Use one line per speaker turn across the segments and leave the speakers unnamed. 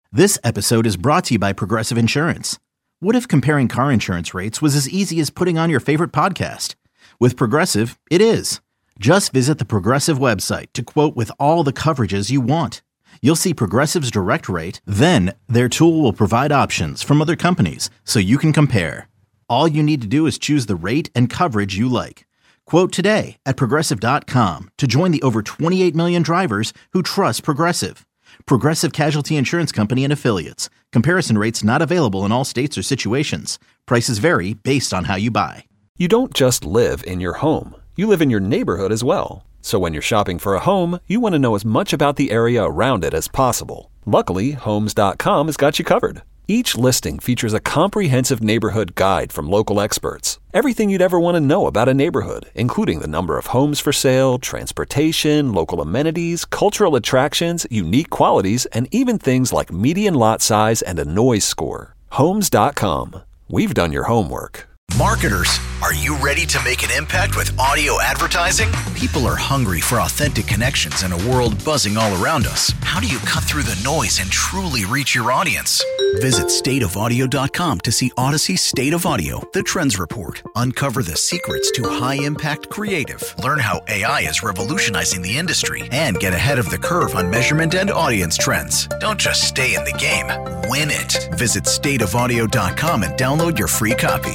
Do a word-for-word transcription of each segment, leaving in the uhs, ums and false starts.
This episode is brought to you by Progressive Insurance. What if comparing car insurance rates was as easy as putting on your favorite podcast? With Progressive, it is. Just visit the Progressive website to quote with all the coverages you want. You'll see Progressive's direct rate, then their tool will provide options from other companies so you can compare. All you need to do is choose the rate and coverage you like. Quote today at progressive dot com to join the over twenty-eight million drivers who trust Progressive. Progressive Casualty Insurance Company and Affiliates. Comparison rates not available in all states or situations. Prices vary based on how you buy.
You don't just live in your home. You live in your neighborhood as well. So when you're shopping for a home, you want to know as much about the area around it as possible. Luckily, Homes dot com has got you covered. Each listing features a comprehensive neighborhood guide from local experts. Everything you'd ever want to know about a neighborhood, including the number of homes for sale, transportation, local amenities, cultural attractions, unique qualities, and even things like median lot size and a noise score. Homes dot com. We've done your homework.
Marketers, are you ready to make an impact with audio advertising? People are hungry for authentic connections in a world buzzing all around us. How do you cut through the noise and truly reach your audience? Visit state of audio dot com to see Odyssey State of Audio, the Trends Report. Uncover the secrets to high-impact creative. Learn how A I is revolutionizing the industry and get ahead of the curve on measurement and audience trends. Don't just stay in the game, win it. Visit state of audio dot com and download your free copy.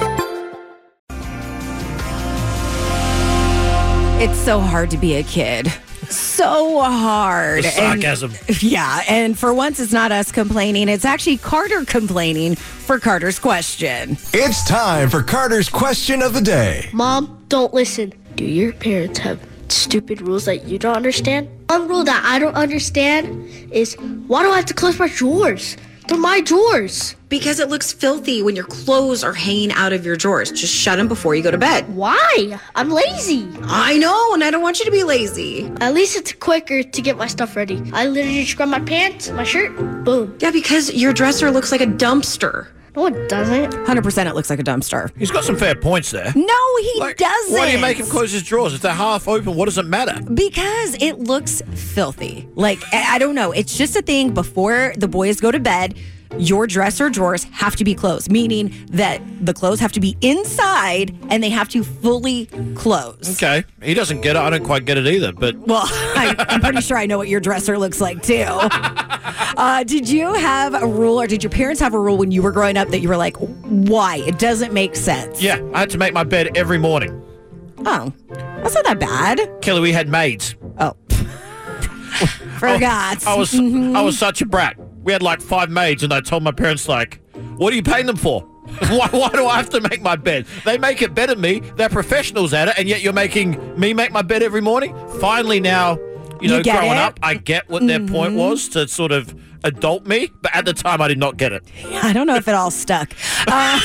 It's so hard to be a kid. So hard.
The sarcasm.
And, yeah, and for once it's not us complaining. It's actually Carter complaining for Carter's question.
It's time for Carter's question of the day.
Mom, don't listen. Do your parents have stupid rules that you don't understand? One rule that I don't understand is, why do I have to close my drawers? They're my drawers.
Because it looks filthy when your clothes are hanging out of your drawers. Just shut them before you go to bed.
Why? I'm lazy.
I know, and I don't want you to be lazy.
At least it's quicker to get my stuff ready. I literally just grab my pants, my shirt, boom.
Yeah, because your dresser looks like a dumpster.
No, it doesn't.
one hundred percent it looks like a dumpster.
He's got some fair points there.
No, he
Like,
doesn't.
Why do you make him close his drawers? If they're half open, what does it matter?
Because it looks filthy. Like, I I don't know. It's just a thing before the boys go to bed. Your dresser drawers have to be closed, meaning that the clothes have to be inside and they have to fully close.
Okay. He doesn't get it. I don't quite get it either, but...
Well, I, I'm pretty sure I know what your dresser looks like, too. Uh, did you have a rule, or did your parents have a rule when you were growing up that you were like, why? It doesn't make sense.
Yeah, I had to make my bed every morning.
Oh, that's not that bad.
Kelly, we had maids.
Oh. Forgot.
I was
Mm-hmm.
I was such a brat. We had like five maids, and I told my parents, like, what are you paying them for? why, why do I have to make my bed? They make it better than me. They're professionals at it, and yet you're making me make my bed every morning? Finally now, you know,
You get
growing
it?
up, I get what their point was to sort of adult me, but at the time I did not get it.
I don't know if it all stuck. Uh,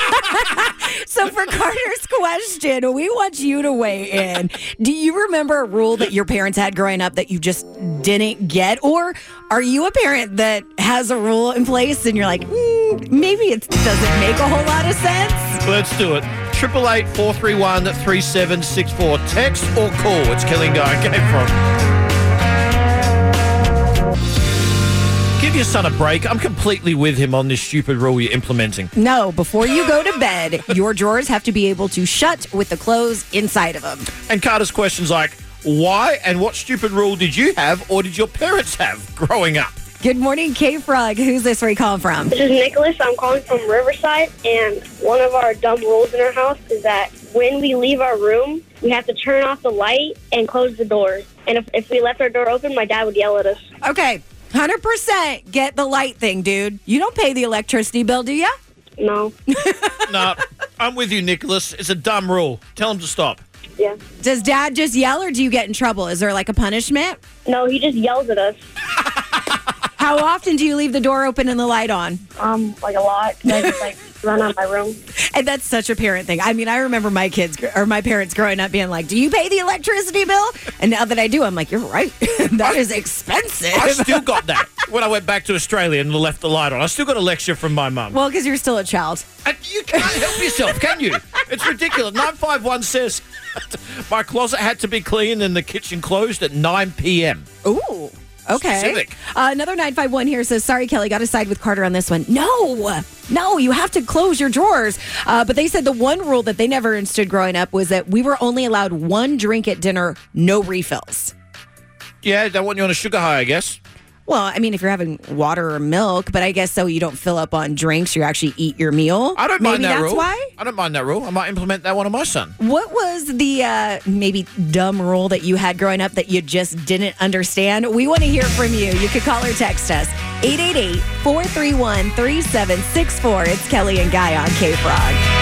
so for Carter's question, we want you to weigh in. Do you remember a rule that your parents had growing up that you just didn't get? Or are you a parent that has a rule in place and you're like, mm, maybe it doesn't make a whole lot of sense?
Let's do it. Triple eight four three one three seven six four. Text or call. It's Kelly and Guy. Game from. Give your son a break. I'm completely with him on this stupid rule you're implementing.
No, before you go to bed, your drawers have to be able to shut with the clothes inside of them.
And Carter's question's like, why and what stupid rule did you have or did your parents have growing up?
Good morning, K-Frog. Who's this? Where you calling from?
This is Nicholas. I'm calling from Riverside, and one of our dumb rules in our house is that when we leave our room, we have to turn off the light and close the door. And if, if we left our door open, my dad would yell at us.
Okay, one hundred percent get the light thing, dude. You don't pay the electricity bill, do you?
No.
No, I'm with you, Nicholas. It's a dumb rule. Tell him to stop.
Yeah.
Does dad just yell or do you get in trouble? Is there like a punishment?
No, he just yells at us.
How often do you leave the door open and the light on?
Um, like a lot. I just like run out of my room.
And that's such a parent thing. I mean, I remember my kids or my parents growing up being like, do you pay the electricity bill? And now that I do, I'm like, you're right. That is expensive.
I still got that when I went back to Australia and left the light on. I still got a lecture from my mum.
Well, because you're still a child.
And you can't help yourself, can you? It's ridiculous. nine five one says my closet had to be clean and the kitchen closed at nine p.m.
Ooh. Okay.
Specific.
Uh, another nine five one here says, sorry, Kelly, got to side with Carter on this one. No, no, you have to close your drawers. Uh, but they said the one rule that they never understood growing up was that we were only allowed one drink at dinner, no refills.
Yeah, they want you on a sugar high, I guess.
Well, I mean, if you're having water or milk, but I guess so you don't fill up on drinks, you actually eat your meal.
I don't
maybe
mind that
that's
rule.
why?
I don't mind that rule. I might implement that one on my son.
What was the uh, maybe dumb rule that you had growing up that you just didn't understand? We want to hear from you. You could call or text us. eight eight eight, four three one, three seven six four. It's Kelly and Guy on K-Frog.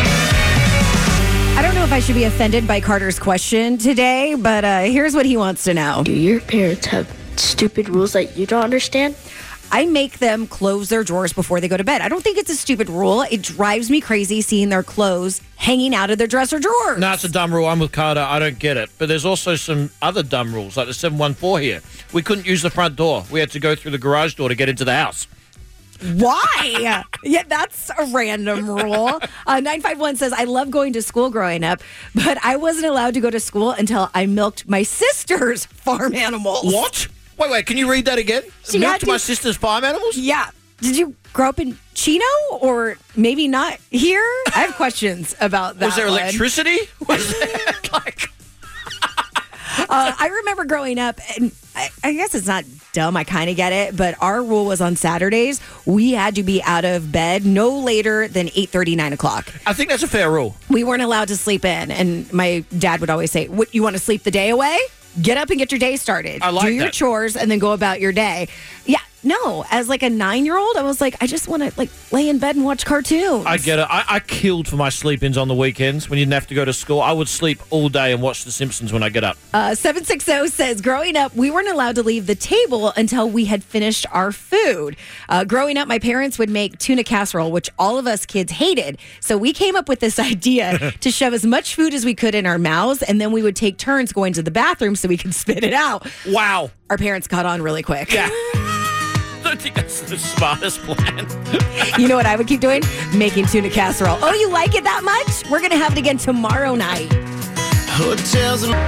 I don't know if I should be offended by Carter's question today, but uh, here's what he wants to know.
Do your parents have stupid rules that you don't understand?
I make them close their drawers before they go to bed. I don't think it's a stupid rule. It drives me crazy seeing their clothes hanging out of their dresser drawers.
No, it's a dumb rule. I'm with Carter. I don't get it. But there's also some other dumb rules, like the seven one four here. We couldn't use the front door. We had to go through the garage door to get into the house.
Why? Yeah, that's a random rule. Uh, nine five one says, I love going to school growing up, but I wasn't allowed to go to school until I milked my sister's farm animals.
What? Wait, wait, can you read that again?
She
Milk
had
to
to-
my sister's farm animals?
Yeah. Did you grow up in Chino or maybe not here? I have questions about that.
Was there
one.
electricity? Was there like...
Uh, I remember growing up, and I, I guess it's not dumb. I kind of get it, but our rule was on Saturdays we had to be out of bed no later than eight thirty, nine o'clock.
I think that's a fair rule.
We weren't allowed to sleep in, and my dad would always say, "What, you want to sleep the day away? Get up and get your day started.
I like
Do your
that.
chores and then go about your day." Yeah, no. As like a nine-year-old, I was like, I just want to like lay in bed and watch cartoons.
I get it. I, I killed for my sleep-ins on the weekends when you didn't have to go to school. I would sleep all day and watch The Simpsons when I get up.
Uh, seven six zero says, growing up, we weren't allowed to leave the table until we had finished our food. Uh, growing up, my parents would make tuna casserole, which all of us kids hated. So we came up with this idea to shove as much food as we could in our mouths, and then we would take turns going to the bathroom so we could spit it out.
Wow.
Our parents caught on really quick.
Yeah. I don't think that's the smartest plan.
You know what I would keep doing? Making tuna casserole. Oh, you like it that much? We're going to have it again tomorrow night.
Hotels and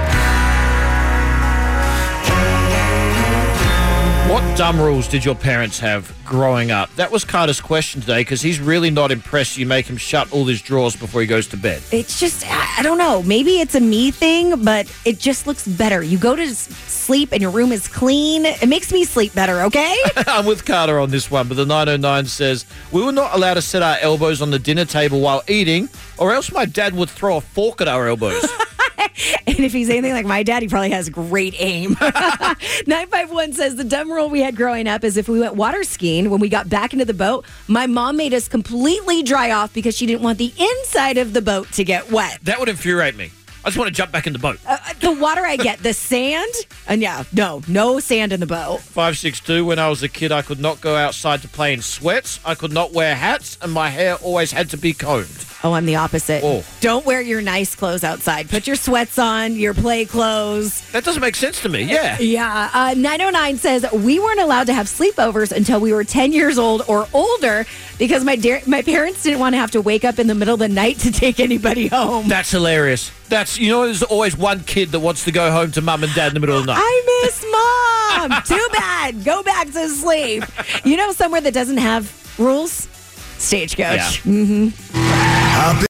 What dumb rules did your parents have growing up? That was Carter's question today because he's really not impressed you make him shut all his drawers before he goes to bed.
It's just, I I don't know. Maybe it's a me thing, but it just looks better. You go to s- sleep and your room is clean. It makes me sleep better, okay?
I'm with Carter on this one, but the nine oh nine says, we were not allowed to set our elbows on the dinner table while eating, or else my dad would throw a fork at our elbows.
And if he's anything like my dad, he probably has great aim. nine five one says the dumb rule we had growing up is if we went water skiing, when we got back into the boat, my mom made us completely dry off because she didn't want the inside of the boat to get wet.
That would infuriate me. I just want to jump back in the boat.
Uh, the water I get, the sand, and yeah, no, no sand in the boat.
five six two, when I was a kid, I could not go outside to play in sweats. I could not wear hats, and my hair always had to be combed.
Oh, I'm the opposite.
Oh.
Don't wear your nice clothes outside. Put your sweats on, your play clothes.
That doesn't make sense to me. Yeah.
Yeah. Uh, nine oh nine says we weren't allowed to have sleepovers until we were ten years old or older because my dear, my parents didn't want to have to wake up in the middle of the night to take anybody home.
That's hilarious. That's, you know, there's always one kid that wants to go home to mum and dad in the middle of the night.
I miss mom. Too bad. Go back to sleep. You know somewhere that doesn't have rules? Stagecoach.
Yeah.
Mm-hmm.